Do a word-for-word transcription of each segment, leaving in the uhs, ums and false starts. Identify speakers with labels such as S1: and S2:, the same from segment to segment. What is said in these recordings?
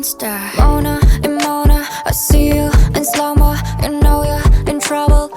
S1: monster. Mona and Mona, I see you in slow-mo. You know you're in trouble.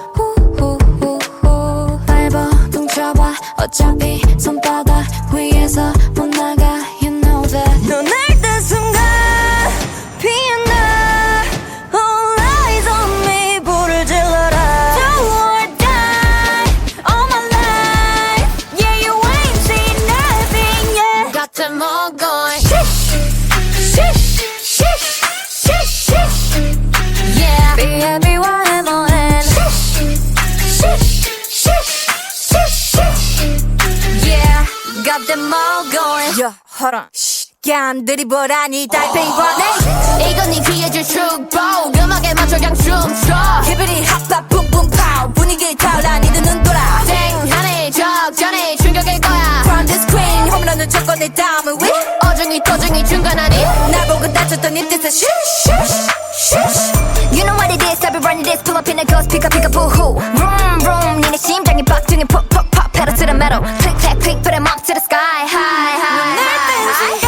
S1: 후후후후 밟아 둥쳐봐 어차피 손바닥 위에서 못 나가. You know that.
S2: 너 날 딴 순간 피어나. All eyes on me. 불을 질러라. Do or die all my life. Yeah, you ain't seen nothing yet.
S1: Got them all going.
S2: Shish, shish, shish, shish. Yeah.
S1: B-A-B-Y M O N.
S2: Shish, shish, shish, shish.
S1: Yeah, got them all going.
S2: 야, hold on. 야, 드리블하니 달팽이과 내
S1: 이건 네 귀에 줄 축복. 음악에 맞춰 그냥 춤춰.
S2: 히브리 핫팝 붐붐 파우 분위기 타올라 니들 눈 돌아
S1: 땡하네 적잖네 충격일 거야.
S2: From the screen 홈런은 쳤고 내 다음은 위
S1: 어중이 터중이 중간 아니.
S2: 날 보고 다쳤던 입 뜻은 shush shush shush. You know what it is I be running this pull up in a ghost pick up pick up boohoo Vroom vroom 니네 심장이 박중에 pop pop pop pedal to the metal click clack click put 'em up to the sky high high high.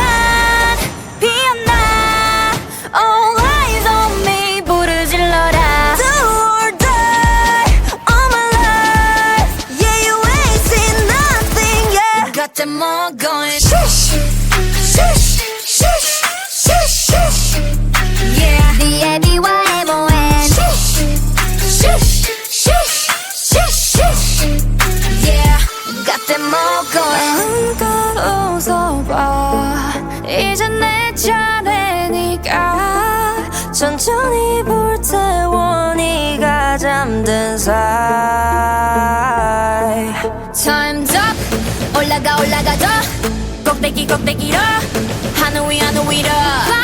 S2: 피어나 All eyes on me 불을 질러라. Do or die all my life. Yeah, you ain't seen nothing yet.
S1: Got them all going.
S2: Shush, shush, shush, shush, shush.
S1: Yeah, B-A-B-Y M O N.
S2: Shush, shush, shush, shush, shush.
S1: Yeah, got them all going.
S2: 마음껏 웃어봐. 이제 내 차례니까 천천히 불태워 네가 잠든 사이.
S1: Time's up. 올라가 올라가 더 꼭대기 꼭대기로 하늘 위 하늘 위로.